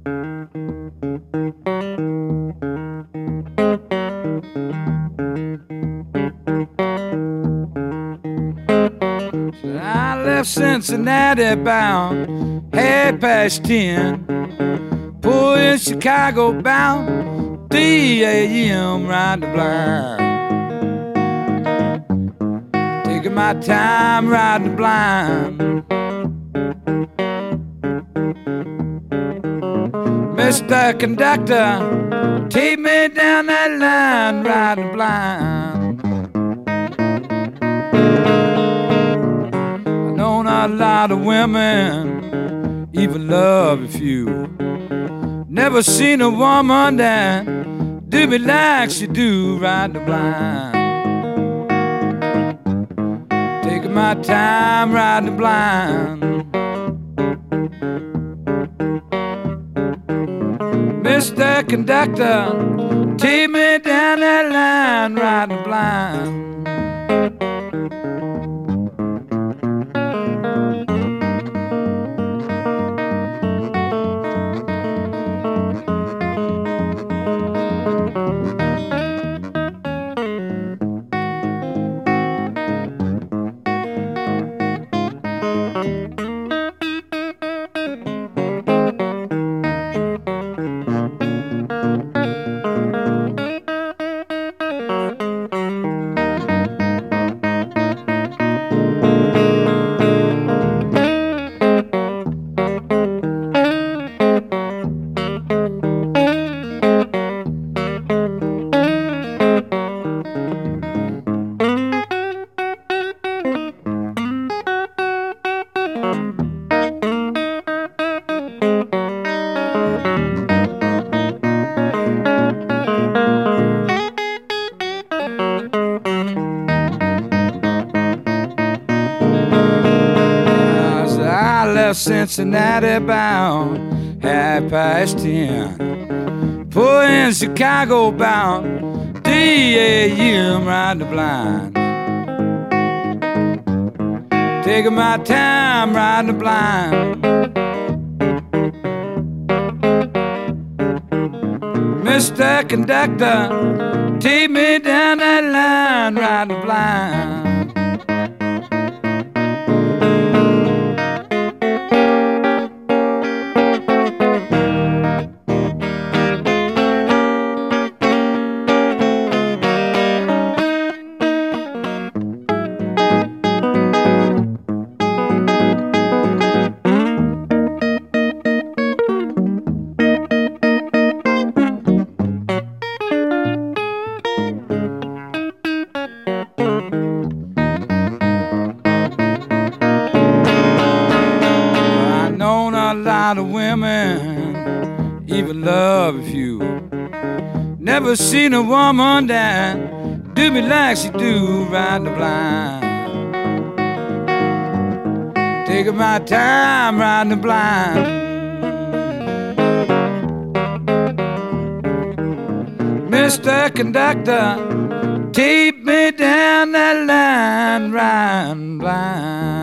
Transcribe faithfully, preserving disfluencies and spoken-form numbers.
I left Cincinnati bound half past ten, pulled in Chicago bound three a m riding the blind, taking my time riding the blind. Mister Conductor, take me down that line riding blind. A lot of women, even love a few. Never seen a woman that do me like she do, riding the blind. Taking my time riding the blind. Mister Conductor, take me down that line riding the blind. Cincinnati bound half past ten, pull in Chicago bound three a m riding the blind, taking my time riding the blind. Mister Conductor, take me down that line riding the blind. Women, even love a few. Never seen a woman that do me like she do, riding the blind. Taking my time riding the blind. Mister Conductor, take me down that line riding blind.